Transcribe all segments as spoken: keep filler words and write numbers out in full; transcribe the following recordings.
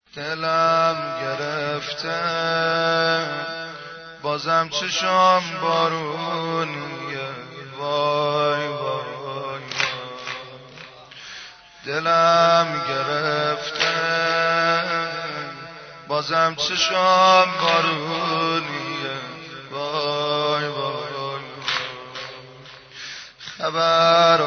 دلم گرفته بازم چشام بارونیه، وای وای وای. دلم گرفته بازم چشام بارونیه، وای وای وای. خبر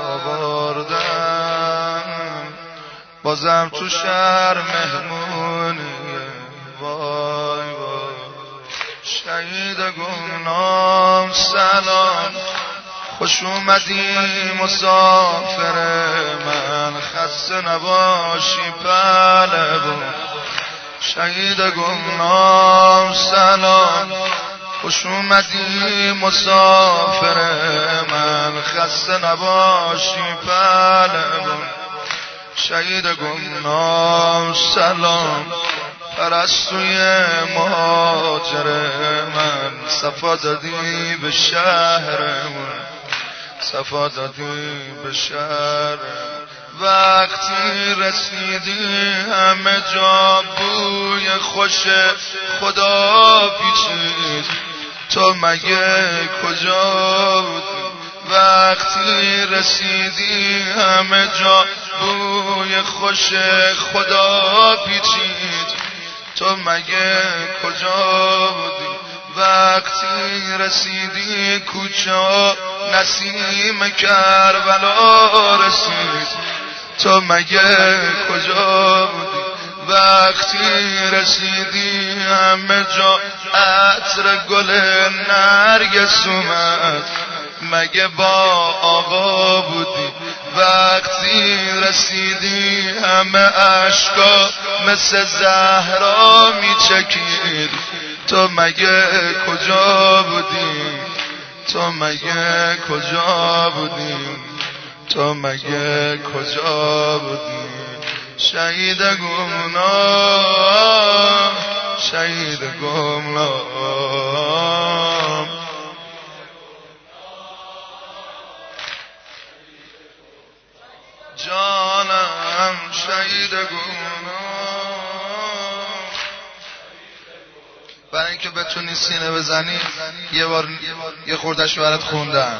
آوردم بازم تو شهر مهمونیه، وای وای. شهید گمنام سلام، خوش اومدی مسافر من، خسته نباشی پهلوان. شهید گمنام سلام، خوش اومدی مسافر من، خسته نباشی پهلوان. شهید گمنام سلام، پرستوی مهاجر من، صفا دادی به شهرمون، صفا دادی به شهر. وقتی رسیدی همه جا بوی خوش خدا پیچید، تو مگه کجا بودی؟ وقتی رسیدی همه جا بوی خوش خدا پیچید، تو مگه کجا بودی؟ وقتی رسیدی کوچه نسیم کربلا رسید، تو مگه کجا بودی؟ وقتی رسیدی همه جا عطر گل نرگس اومد، مگه با آقا بودی؟ وقتی رسیدی همه عشقا مثل زهرا میچکید، تو مگه کجا بودی؟ تو مگه کجا بودی؟ تو مگه کجا بودی؟ شهید گمنام، شهید گمنام. جانم شهید گمنام. برای اینکه بتونی سینه بزنی یه بار یه خوردش برات خوندم.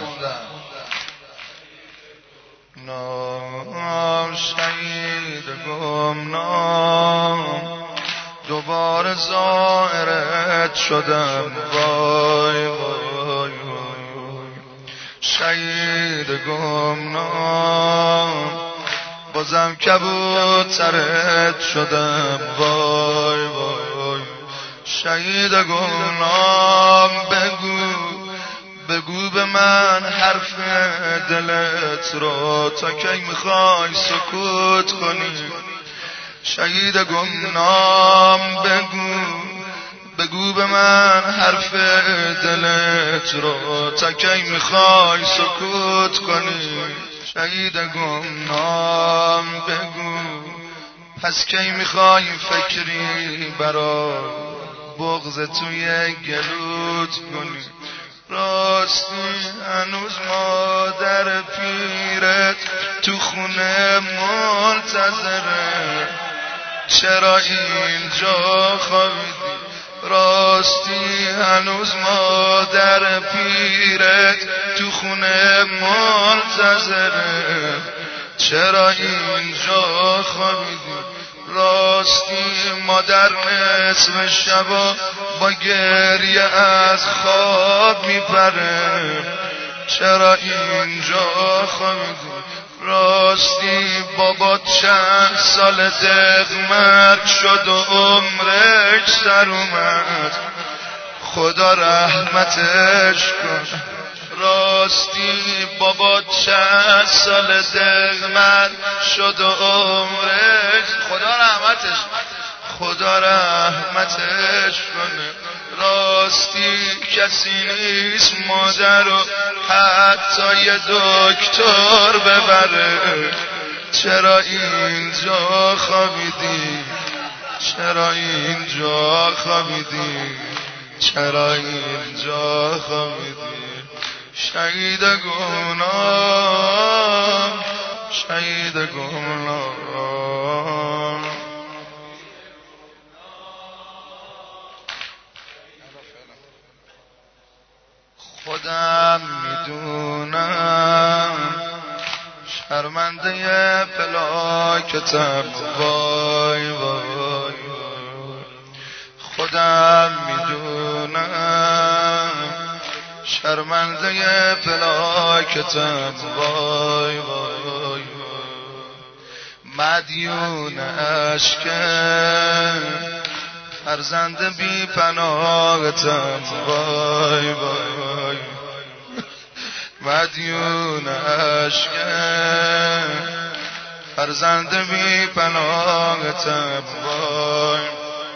نام شهید گمنام، دوباره زائرت شدم، وای وای وای. شهید گمنام، بازم کبوترت شدم، وای وای. شهید گمنام، بگو بگو به من حرف دلت رو، تا کی میخوای سکوت کنی؟ شهید گمنام، بگو بگو به من حرف دلت رو، تا کی میخوای سکوت کنی؟ شهید گمنام، بگو پس کی میخوای فکری برا بغض توی گلوت کنی؟ راستی هنوز مادر پیرت تو خونه منتظره، چرا اینجا خوابیدی؟ راستی هنوز مادر پیرت تو خونه منتظره، چرا اینجا خوابیدی؟ راستی مادر نصف شبا با گریه از خواب میپره، چرا اینجا خوابیدی؟ راستی بابا چند سال دق مرگ شد و عمرش سر اومد، خدا رحمتش کن. راستی بابا چند سال دق مرگ شد و عمرش، خدا رحمتش خدا رحمتش کنه. راستی کسی نیست مادر رو حتی یه دکتر ببره، چرا اینجا خوابیدی؟ چرا اینجا خوابیدی؟ چرا اینجا خوابیدی؟ شهید گمنام، شهید گمنام. خودم میدونم شرمنده فلاکتم، وای وای خودم میدونم شرمنده فلاکتم، وای وای مدیون اشکم فرزند بی پناهتم، وای وای مدیون اشکم فرزند بی پناهتم، وای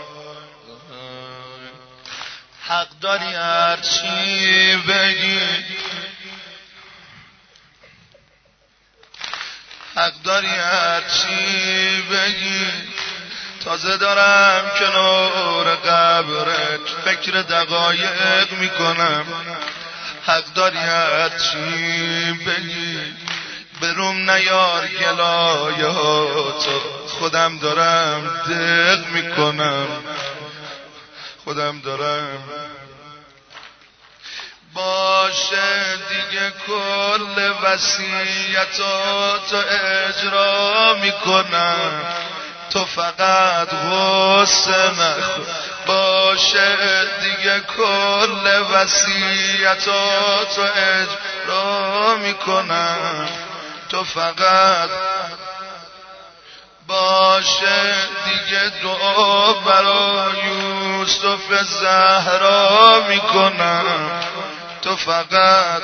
حق داری هرچی بگی، حق داری هرچی بگی، تازه دارم کنار قبرت فکر دقایق میکنم. حق داری هرچی بگی، بروم نیار گلایاتو، خودم دارم دق میکنم، خودم دارم. باشه دیگه کل وصیتاتو اجرا میکنم، تو فقط غصه نخور. باشه دیگه کل وصیتاتو اجرا میکنم، تو فقط باشه دیگه دعا برای یوسف زهرا میکنم، تو فقط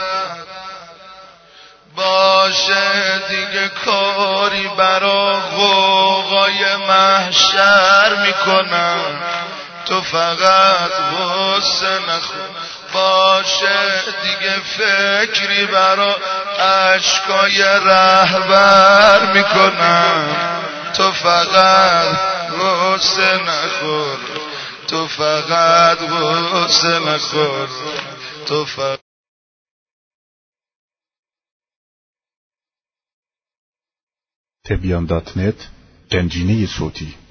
باشه دیگه کاری برا غوغای محشر میکنم، تو فقط غصه نخور. باشه دیگه فکری برا اشکای رهبر میکنم، تو فقط غصه نخور، تو فقط غصه نخور، تو فقط تبیان دات نت گنجینه صوتی